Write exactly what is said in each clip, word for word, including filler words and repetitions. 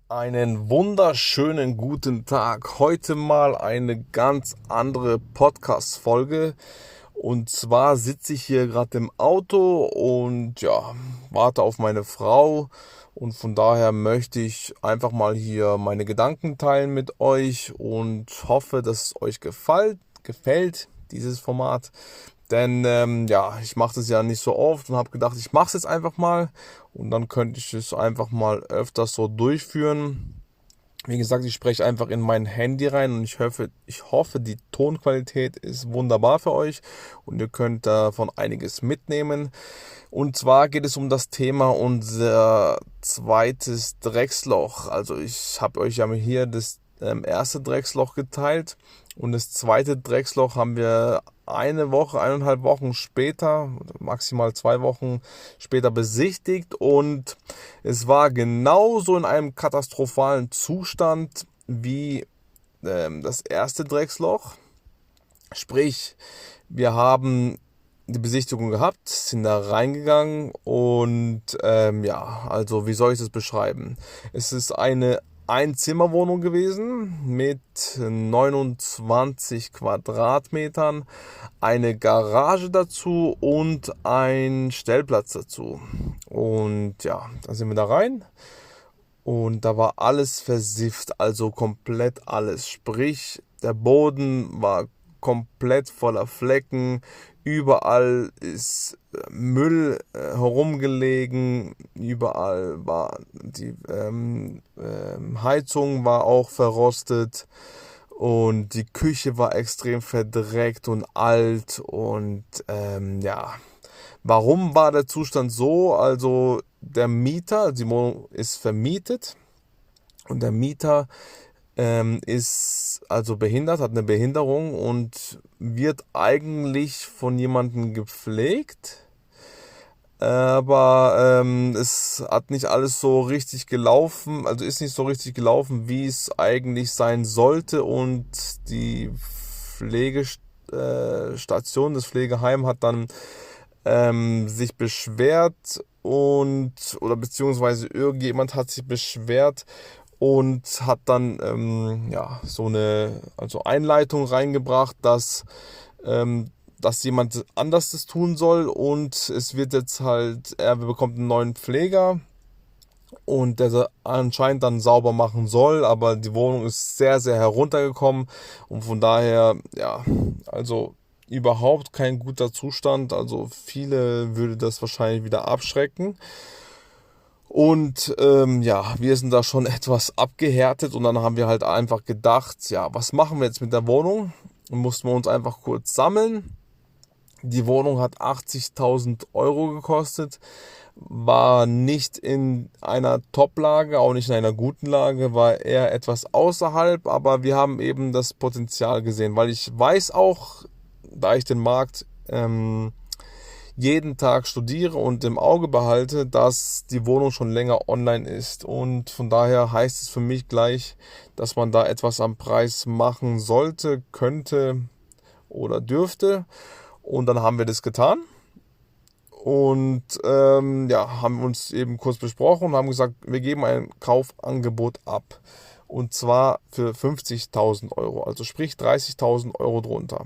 Einen wunderschönen guten Tag. Heute mal eine ganz andere Podcast-Folge. Und zwar sitze ich hier gerade im Auto und ja, warte auf meine Frau. Und von daher möchte ich einfach mal hier meine Gedanken teilen mit euch und hoffe, dass es euch gefällt, gefällt dieses Format. Denn ähm, ja, ich mache das ja nicht so oft und habe gedacht, ich mache es jetzt einfach mal und dann könnte ich es einfach mal öfters so durchführen. Wie gesagt, ich spreche einfach in mein Handy rein und ich hoffe, ich hoffe, die Tonqualität ist wunderbar für euch und ihr könnt davon einiges mitnehmen. Und zwar geht es um das Thema unser zweites Drecksloch. Also ich habe euch ja hier das ähm, erste Drecksloch geteilt und das zweite Drecksloch haben wir eine Woche, eineinhalb Wochen später, maximal zwei Wochen später besichtigt und es war genauso in einem katastrophalen Zustand wie ähm, das erste Drecksloch. Sprich, wir haben die Besichtigung gehabt, sind da reingegangen und ähm, ja, also wie soll ich das beschreiben? Es ist eine Einzimmerwohnung gewesen mit neunundzwanzig Quadratmetern, eine Garage dazu und ein Stellplatz dazu. Und ja, da sind wir da rein und da war alles versifft, also komplett alles. Sprich, der Boden war komplett voller Flecken, überall ist Müll äh, herumgelegen, überall war die ähm, ähm, Heizung war auch verrostet und die Küche war extrem verdreckt und alt und ähm, ja, warum war der Zustand so? Also der Mieter, die Wohnung ist vermietet und der Mieter ähm, ist also behindert, hat eine Behinderung und wird eigentlich von jemandem gepflegt. Aber ähm, es hat nicht alles so richtig gelaufen, also ist nicht so richtig gelaufen, wie es eigentlich sein sollte. Und die Pflegestation, das Pflegeheim hat dann ähm, sich beschwert und oder beziehungsweise irgendjemand hat sich beschwert und hat dann ähm, ja so eine also Einleitung reingebracht, dass ähm, dass jemand anders das tun soll und es wird jetzt halt, er bekommt einen neuen Pfleger und der anscheinend dann sauber machen soll, aber die Wohnung ist sehr, sehr heruntergekommen und von daher, ja, also überhaupt kein guter Zustand, also viele würde das wahrscheinlich wieder abschrecken. Und ähm, ja, wir sind da schon etwas abgehärtet und dann haben wir halt einfach gedacht, ja, was machen wir jetzt mit der Wohnung? Und mussten wir uns einfach kurz sammeln. Die Wohnung hat achtzigtausend Euro gekostet, war nicht in einer Top-Lage, auch nicht in einer guten Lage, war eher etwas außerhalb, aber wir haben eben das Potenzial gesehen, weil ich weiß auch, da ich den Markt ähm, jeden Tag studiere und im Auge behalte, dass die Wohnung schon länger online ist und von daher heißt es für mich gleich, dass man da etwas am Preis machen sollte, könnte oder dürfte und dann haben wir das getan und ähm, ja, haben uns eben kurz besprochen und haben gesagt, wir geben ein Kaufangebot ab und zwar für fünfzigtausend Euro, also sprich dreißigtausend Euro drunter.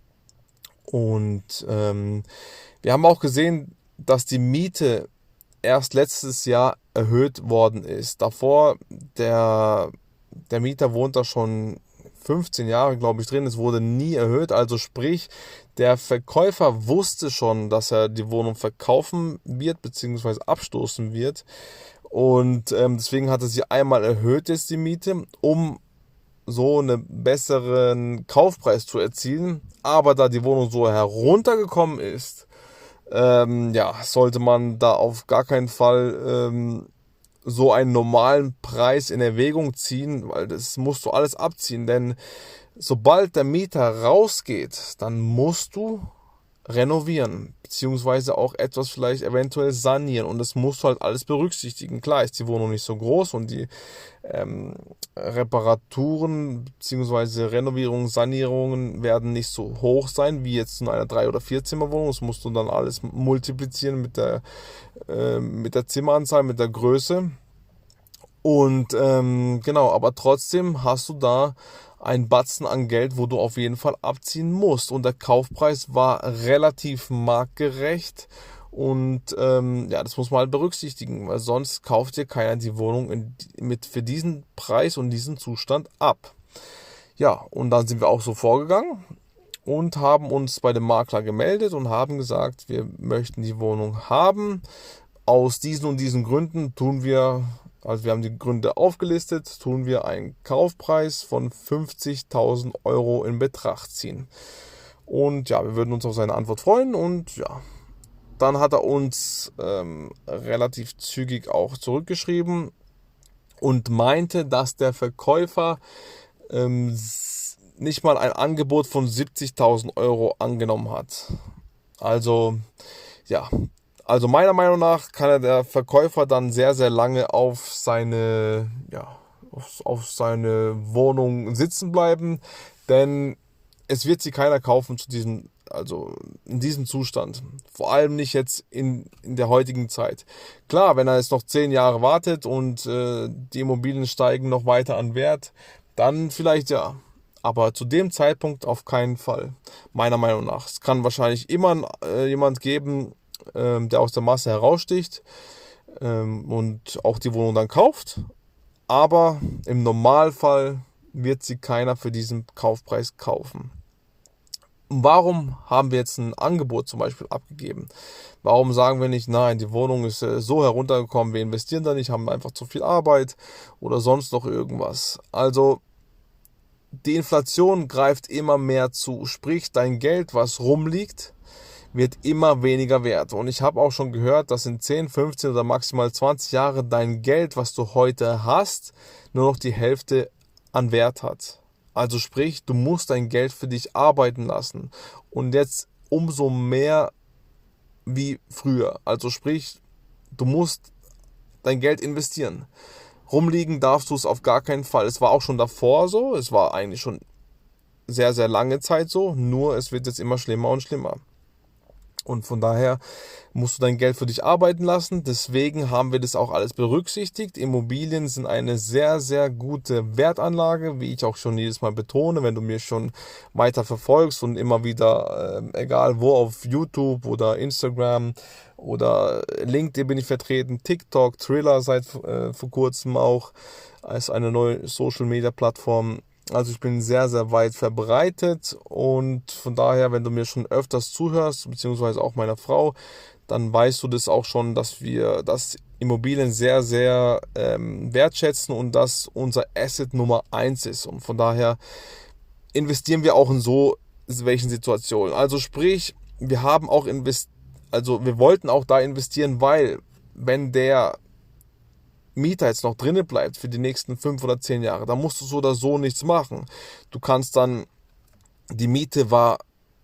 Und ähm, wir haben auch gesehen, dass die Miete erst letztes Jahr erhöht worden ist. Davor, der, der Mieter wohnt da schon fünfzehn Jahre, glaube ich, drin. Es wurde nie erhöht. Also sprich, der Verkäufer wusste schon, dass er die Wohnung verkaufen wird, beziehungsweise abstoßen wird. Und ähm, deswegen hat er sie einmal erhöht jetzt die Miete, um so einen besseren Kaufpreis zu erzielen. Aber da die Wohnung so heruntergekommen ist, ähm, ja, sollte man da auf gar keinen Fall ähm, so einen normalen Preis in Erwägung ziehen, weil das musst du alles abziehen. Denn sobald der Mieter rausgeht, dann musst du renovieren, beziehungsweise auch etwas vielleicht eventuell sanieren und das musst du halt alles berücksichtigen. Klar ist die Wohnung nicht so groß und die ähm, Reparaturen beziehungsweise Renovierungen, Sanierungen werden nicht so hoch sein wie jetzt in einer drei oder vier Zimmerwohnung. Das musst du dann alles multiplizieren mit der, äh, mit der Zimmeranzahl, mit der Größe. Und ähm, genau, aber trotzdem hast du da einen Batzen an Geld, wo du auf jeden Fall abziehen musst. Und der Kaufpreis war relativ marktgerecht. Und ähm, ja, das muss man halt berücksichtigen, weil sonst kauft dir keiner die Wohnung in, mit für diesen Preis und diesen Zustand ab. Ja, und dann sind wir auch so vorgegangen und haben uns bei dem Makler gemeldet und haben gesagt, wir möchten die Wohnung haben. Aus diesen und diesen Gründen tun wir, also wir haben die Gründe aufgelistet, tun wir einen Kaufpreis von fünfzigtausend Euro in Betracht ziehen. Und ja, wir würden uns auf seine Antwort freuen und ja, dann hat er uns ähm, relativ zügig auch zurückgeschrieben und meinte, dass der Verkäufer ähm, nicht mal ein Angebot von siebzigtausend Euro angenommen hat. Also, ja, also meiner Meinung nach kann er der Verkäufer dann sehr, sehr lange auf seine, ja, auf, auf seine Wohnung sitzen bleiben, denn es wird sie keiner kaufen zu diesem, also in diesem Zustand. Vor allem nicht jetzt in, in der heutigen Zeit. Klar, wenn er jetzt noch zehn Jahre wartet und äh, die Immobilien steigen noch weiter an Wert, dann vielleicht ja. Aber zu dem Zeitpunkt auf keinen Fall, meiner Meinung nach. Es kann wahrscheinlich immer äh, jemand geben, ähm, der aus der Masse heraussticht ähm, und auch die Wohnung dann kauft. Aber im Normalfall wird sie keiner für diesen Kaufpreis kaufen. Warum haben wir jetzt ein Angebot zum Beispiel abgegeben? Warum sagen wir nicht, nein, die Wohnung ist äh, so heruntergekommen, wir investieren da nicht, haben einfach zu viel Arbeit oder sonst noch irgendwas? Also die Inflation greift immer mehr zu, sprich dein Geld, was rumliegt, wird immer weniger wert. Und ich habe auch schon gehört, dass in zehn, fünfzehn oder maximal zwanzig Jahren dein Geld, was du heute hast, nur noch die Hälfte an Wert hat. Also sprich, du musst dein Geld für dich arbeiten lassen. Und jetzt umso mehr wie früher. Also sprich, du musst dein Geld investieren. Rumliegen darfst du es auf gar keinen Fall. Es war auch schon davor so. Es war eigentlich schon sehr, sehr lange Zeit so. Nur es wird jetzt immer schlimmer und schlimmer. Und von daher musst du dein Geld für dich arbeiten lassen. Deswegen haben wir das auch alles berücksichtigt. Immobilien sind eine sehr, sehr gute Wertanlage, wie ich auch schon jedes Mal betone, wenn du mir schon weiter verfolgst und immer wieder, äh, egal wo, auf YouTube oder Instagram oder LinkedIn bin ich vertreten, TikTok, Triller seit äh, vor kurzem auch als eine neue Social-Media-Plattform. Also ich bin sehr, sehr weit verbreitet und von daher, wenn du mir schon öfters zuhörst, beziehungsweise auch meiner Frau, dann weißt du das auch schon, dass wir das Immobilien sehr, sehr ähm, wertschätzen und dass unser Asset Nummer eins ist. Und von daher investieren wir auch in so welchen Situationen. Also sprich, wir haben auch investiert, also wir wollten auch da investieren, weil wenn der Mieter jetzt noch drinnen bleibt für die nächsten fünf oder zehn Jahre, dann musst du so oder so nichts machen. Du kannst dann, die Miete war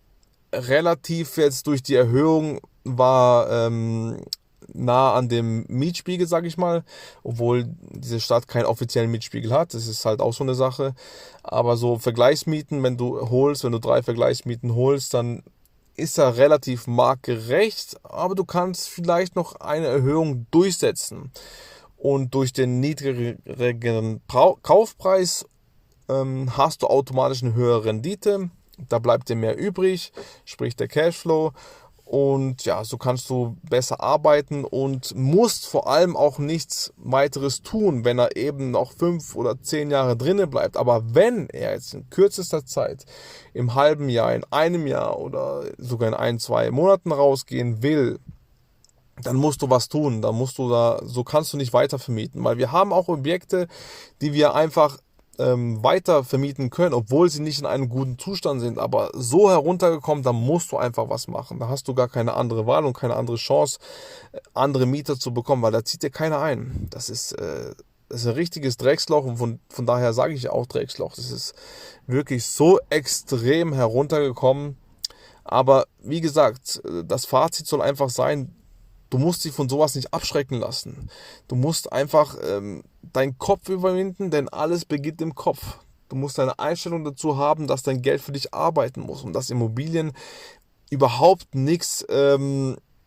relativ jetzt durch die Erhöhung, war ähm, nah an dem Mietspiegel, sag ich mal, obwohl diese Stadt keinen offiziellen Mietspiegel hat, das ist halt auch so eine Sache, aber so Vergleichsmieten, wenn du holst, wenn du drei Vergleichsmieten holst, dann ist er relativ marktgerecht, aber du kannst vielleicht noch eine Erhöhung durchsetzen. Und durch den niedrigeren Kaufpreis ähm, hast du automatisch eine höhere Rendite. Da bleibt dir mehr übrig, sprich der Cashflow. Und ja, so kannst du besser arbeiten und musst vor allem auch nichts weiteres tun, wenn er eben noch fünf oder zehn Jahre drinnen bleibt. Aber wenn er jetzt in kürzester Zeit, im halben Jahr, in einem Jahr oder sogar in ein, zwei Monaten rausgehen will, dann musst du was tun, dann musst du da, so kannst du nicht weiter vermieten, weil wir haben auch Objekte, die wir einfach ähm, weiter vermieten können, obwohl sie nicht in einem guten Zustand sind, aber so heruntergekommen, da musst du einfach was machen, da hast du gar keine andere Wahl und keine andere Chance, andere Mieter zu bekommen, weil da zieht dir keiner ein. Das ist, äh, das ist ein richtiges Drecksloch und von, von daher sage ich auch Drecksloch, das ist wirklich so extrem heruntergekommen, aber wie gesagt, das Fazit soll einfach sein, du musst dich von sowas nicht abschrecken lassen. Du musst einfach ähm, deinen Kopf überwinden, denn alles beginnt im Kopf. Du musst eine Einstellung dazu haben, dass dein Geld für dich arbeiten muss und dass Immobilien überhaupt nichts ähm,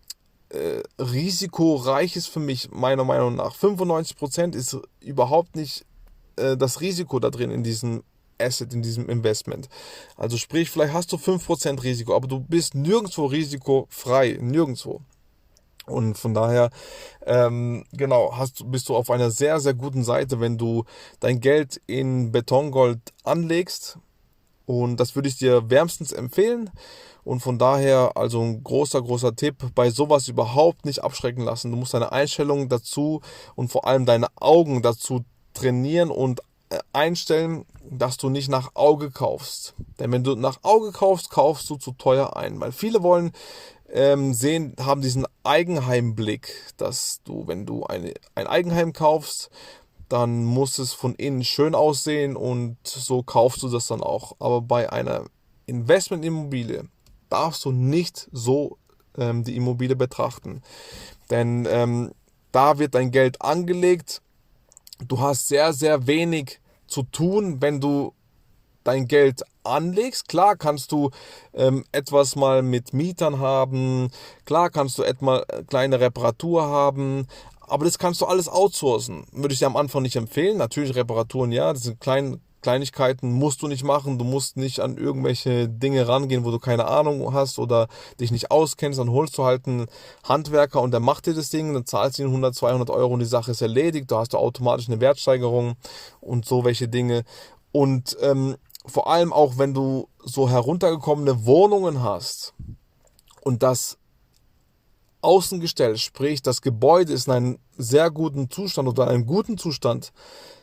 äh, risikoreich ist für mich, meiner Meinung nach. fünfundneunzig Prozent ist überhaupt nicht äh, das Risiko da drin in diesem Asset, in diesem Investment. Also sprich, vielleicht hast du fünf Prozent Risiko, aber du bist nirgendwo risikofrei, nirgendwo. Und von daher, ähm, genau, hast, bist du auf einer sehr, sehr guten Seite, wenn du dein Geld in Betongold anlegst. Und das würde ich dir wärmstens empfehlen. Und von daher, also ein großer, großer Tipp, bei sowas überhaupt nicht abschrecken lassen. Du musst deine Einstellung dazu und vor allem deine Augen dazu trainieren und einstellen, dass du nicht nach Auge kaufst. Denn wenn du nach Auge kaufst, kaufst du zu teuer ein. Weil viele wollen ähm, sehen, haben diesen Eigenheimblick, dass du, wenn du eine, ein Eigenheim kaufst, dann muss es von innen schön aussehen und so kaufst du das dann auch. Aber bei einer Investmentimmobilie darfst du nicht so ähm, die Immobilie betrachten. Denn ähm, da wird dein Geld angelegt. Du hast sehr, sehr wenig zu tun, wenn du dein Geld anlegst. Klar kannst du ähm, etwas mal mit Mietern haben, klar kannst du etwa kleine Reparatur haben, aber das kannst du alles outsourcen. Würde ich dir am Anfang nicht empfehlen. Natürlich Reparaturen, ja, das sind kleine Kleinigkeiten, musst du nicht machen. Du musst nicht an irgendwelche Dinge rangehen, wo du keine Ahnung hast oder dich nicht auskennst. Dann holst du halt einen Handwerker und der macht dir das Ding, dann zahlst du ihn hundert, zweihundert Euro und die Sache ist erledigt. Du hast automatisch eine Wertsteigerung und so welche Dinge. Und ähm, vor allem auch, wenn du so heruntergekommene Wohnungen hast und das Außengestell, sprich das Gebäude ist in einem sehr guten Zustand oder in einem guten Zustand,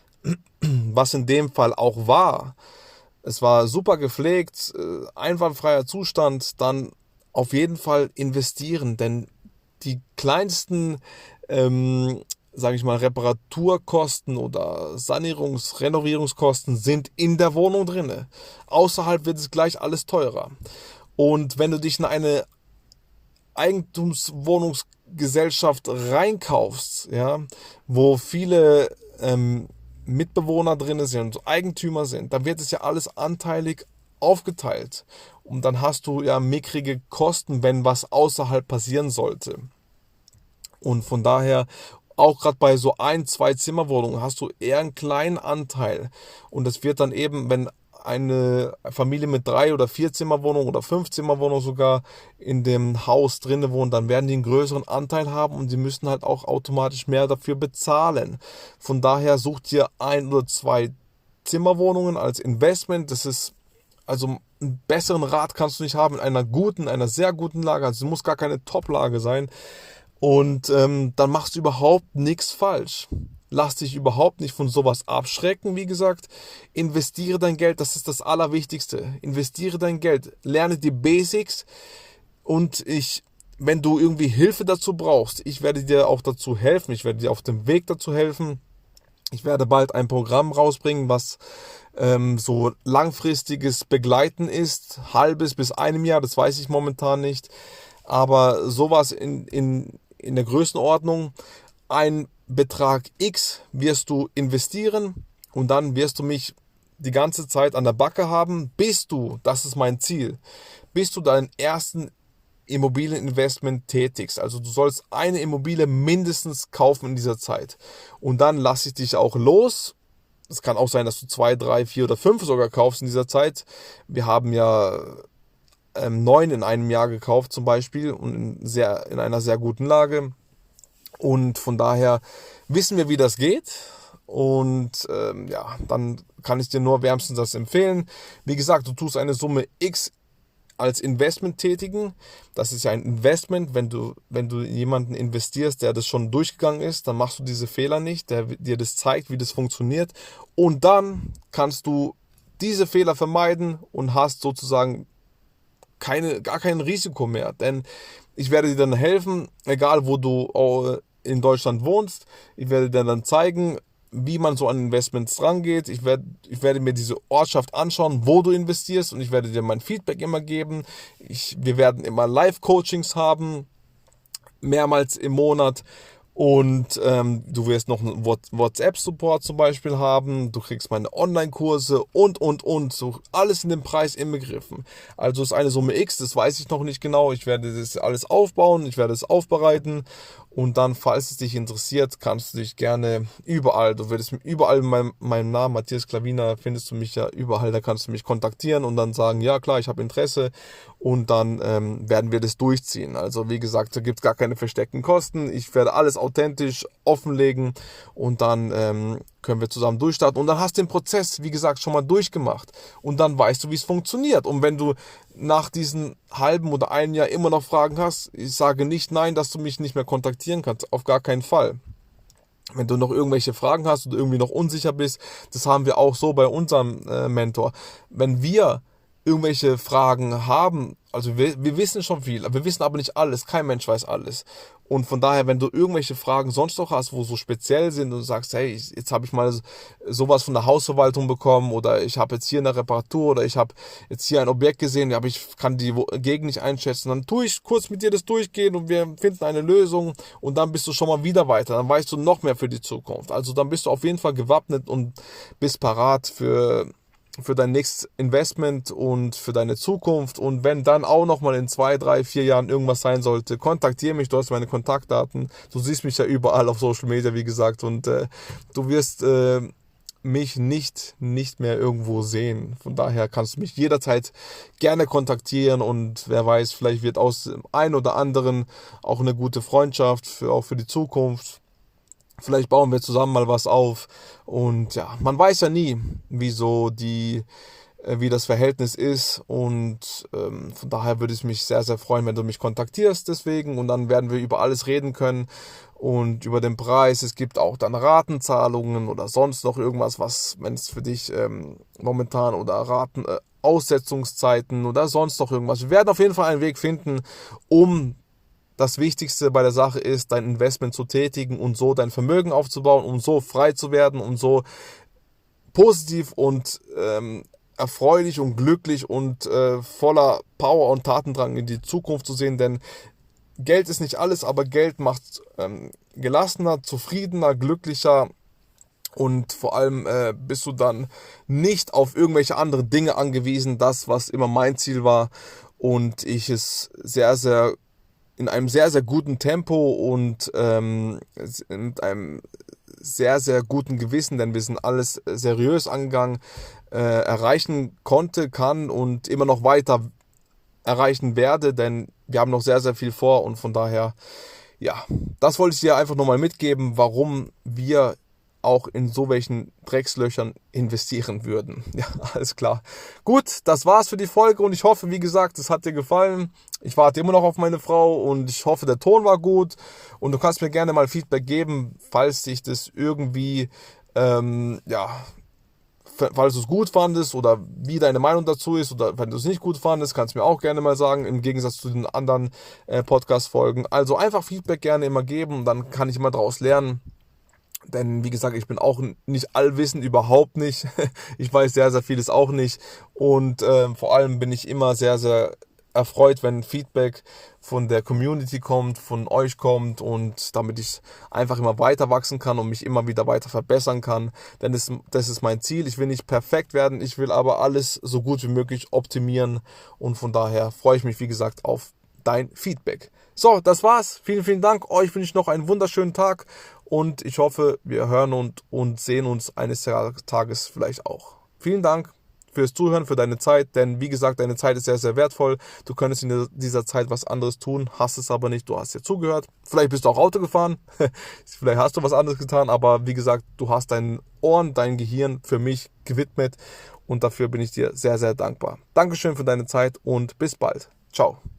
was in dem Fall auch war. Es war super gepflegt, einwandfreier Zustand, dann auf jeden Fall investieren, denn die kleinsten, ähm, sage ich mal, Reparaturkosten oder Sanierungs-, Renovierungskosten sind in der Wohnung drin. Außerhalb wird es gleich alles teurer. Und wenn du dich in eine Eigentumswohnungsgesellschaft reinkaufst, ja, wo viele ähm, Mitbewohner drin sind, Eigentümer sind, dann wird es ja alles anteilig aufgeteilt. Und dann hast du ja mickrige Kosten, wenn was außerhalb passieren sollte. Und von daher, auch gerade bei so ein-, zwei Zimmerwohnungen hast du eher einen kleinen Anteil. Und das wird dann eben, wenn eine Familie mit drei oder vier Zimmerwohnungen oder fünf Zimmerwohnungen sogar in dem Haus drinne wohnt, dann werden die einen größeren Anteil haben und sie müssen halt auch automatisch mehr dafür bezahlen. Von daher sucht ihr ein oder zwei Zimmerwohnungen als Investment. Das ist also einen besseren Rat kannst du nicht haben in einer guten, einer sehr guten Lage. Also es muss gar keine Top-Lage sein. Und ähm, dann machst du überhaupt nichts falsch. Lass dich überhaupt nicht von sowas abschrecken, wie gesagt. Investiere dein Geld, das ist das Allerwichtigste. Investiere dein Geld, lerne die Basics und ich, wenn du irgendwie Hilfe dazu brauchst, ich werde dir auch dazu helfen, ich werde dir auf dem Weg dazu helfen. Ich werde bald ein Programm rausbringen, was ähm, so langfristiges Begleiten ist, halbes bis einem Jahr, das weiß ich momentan nicht. Aber sowas in, in, in der Größenordnung, ein Betrag X wirst du investieren und dann wirst du mich die ganze Zeit an der Backe haben, bis du, das ist mein Ziel, bis du deinen ersten Immobilieninvestment tätigst. Also du sollst eine Immobilie mindestens kaufen in dieser Zeit. Und dann lasse ich dich auch los. Es kann auch sein, dass du zwei, drei, vier oder fünf sogar kaufst in dieser Zeit. Wir haben ja ähm, neun in einem Jahr gekauft zum Beispiel und in, sehr, in einer sehr guten Lage. Und von daher wissen wir, wie das geht. Und ähm, ja, dann kann ich dir nur wärmstens das empfehlen. Wie gesagt, du tust eine Summe X als Investment tätigen. Das ist ja ein Investment. Wenn du, wenn du jemanden investierst, der das schon durchgegangen ist, dann machst du diese Fehler nicht, der dir das zeigt, wie das funktioniert. Und dann kannst du diese Fehler vermeiden und hast sozusagen keine, gar kein Risiko mehr. Denn ich werde dir dann helfen, egal wo du in Deutschland wohnst. Ich werde dir dann zeigen, wie man so an Investments rangeht. Ich werde, ich werde mir diese Ortschaft anschauen, wo du investierst und ich werde dir mein Feedback immer geben. Ich, wir werden immer Live-Coachings haben, mehrmals im Monat Und ähm, du wirst noch einen WhatsApp-Support zum Beispiel haben, du kriegst meine Online-Kurse und, und, und, so alles in den Preis inbegriffen. Also ist eine Summe X, das weiß ich noch nicht genau, ich werde das alles aufbauen, ich werde es aufbereiten und dann, falls es dich interessiert, kannst du dich gerne überall, du wirst überall in meinem, meinem Namen, Matthias Klavina, findest du mich ja überall, da kannst du mich kontaktieren und dann sagen, ja klar, ich habe Interesse und dann ähm, werden wir das durchziehen. Also wie gesagt, da gibt es gar keine versteckten Kosten, ich werde alles authentisch offenlegen und dann ähm, können wir zusammen durchstarten und dann hast du den Prozess, wie gesagt, schon mal durchgemacht und dann weißt du, wie es funktioniert. Und wenn du nach diesem halben oder einem Jahr immer noch Fragen hast, ich sage nicht nein, dass du mich nicht mehr kontaktieren kannst, auf gar keinen Fall. Wenn du noch irgendwelche Fragen hast oder irgendwie noch unsicher bist, das haben wir auch so bei unserem äh, Mentor. Wenn wir irgendwelche Fragen haben, also wir, wir wissen schon viel, wir wissen aber nicht alles, kein Mensch weiß alles. Und von daher, wenn du irgendwelche Fragen sonst noch hast, wo so speziell sind und du sagst, hey, jetzt habe ich mal sowas von der Hausverwaltung bekommen oder ich habe jetzt hier eine Reparatur oder ich habe jetzt hier ein Objekt gesehen, aber ich kann die Gegend nicht einschätzen, dann tue ich kurz mit dir das durchgehen und wir finden eine Lösung und dann bist du schon mal wieder weiter, dann weißt du noch mehr für die Zukunft. Also dann bist du auf jeden Fall gewappnet und bist parat für für dein nächstes Investment und für deine Zukunft. Und wenn dann auch nochmal in zwei, drei, vier Jahren irgendwas sein sollte, kontaktiere mich, du hast meine Kontaktdaten. Du siehst mich ja überall auf Social Media, wie gesagt, und äh, du wirst äh, mich nicht, nicht mehr irgendwo sehen. Von daher kannst du mich jederzeit gerne kontaktieren und wer weiß, vielleicht wird aus dem einen oder anderen auch eine gute Freundschaft, für, auch für die Zukunft. Vielleicht bauen wir zusammen mal was auf und ja, man weiß ja nie, wie so die, äh, wie das Verhältnis ist und ähm, von daher würde es mich sehr, sehr freuen, wenn du mich kontaktierst deswegen und dann werden wir über alles reden können und über den Preis. Es gibt auch dann Ratenzahlungen oder sonst noch irgendwas, was, wenn es für dich ähm, momentan oder Raten, äh, Aussetzungszeiten oder sonst noch irgendwas. Wir werden auf jeden Fall einen Weg finden, um das Wichtigste bei der Sache ist, dein Investment zu tätigen und so dein Vermögen aufzubauen, um so frei zu werden, um so positiv und ähm, erfreulich und glücklich und äh, voller Power und Tatendrang in die Zukunft zu sehen. Denn Geld ist nicht alles, aber Geld macht ähm, gelassener, zufriedener, glücklicher. Und vor allem äh, bist du dann nicht auf irgendwelche anderen Dinge angewiesen. Das, was immer mein Ziel war und ich es sehr, sehr in einem sehr, sehr guten Tempo und ähm, mit einem sehr, sehr guten Gewissen, denn wir sind alles seriös angegangen, äh, erreichen konnte, kann und immer noch weiter erreichen werde, denn wir haben noch sehr, sehr viel vor und von daher, ja, das wollte ich dir einfach nochmal mitgeben, warum wir auch in so welchen Dreckslöchern investieren würden. Ja, alles klar. Gut, das war's für die Folge und ich hoffe, wie gesagt, es hat dir gefallen. Ich warte immer noch auf meine Frau und ich hoffe, der Ton war gut und du kannst mir gerne mal Feedback geben, falls dich das irgendwie, ähm, ja, falls du es gut fandest oder wie deine Meinung dazu ist oder wenn du es nicht gut fandest, kannst du mir auch gerne mal sagen, im Gegensatz zu den anderen äh, Podcast-Folgen. Also einfach Feedback gerne immer geben und dann kann ich immer daraus lernen. Denn wie gesagt, ich bin auch nicht allwissend, überhaupt nicht. Ich weiß sehr, sehr vieles auch nicht. Und äh, vor allem bin ich immer sehr, sehr erfreut, wenn Feedback von der Community kommt, von euch kommt und damit ich einfach immer weiter wachsen kann und mich immer wieder weiter verbessern kann. Denn das, das ist mein Ziel. Ich will nicht perfekt werden, ich will aber alles so gut wie möglich optimieren. Und von daher freue ich mich, wie gesagt, auf dein Feedback. So, das war's. Vielen, vielen Dank. Euch wünsche ich noch einen wunderschönen Tag und ich hoffe, wir hören und, und sehen uns eines Tages vielleicht auch. Vielen Dank fürs Zuhören, für deine Zeit, denn wie gesagt, deine Zeit ist sehr, sehr wertvoll. Du könntest in dieser Zeit was anderes tun, hast es aber nicht, du hast ja zugehört. Vielleicht bist du auch Auto gefahren, vielleicht hast du was anderes getan, aber wie gesagt, du hast deinen Ohren, dein Gehirn für mich gewidmet und dafür bin ich dir sehr, sehr dankbar. Dankeschön für deine Zeit und bis bald. Ciao.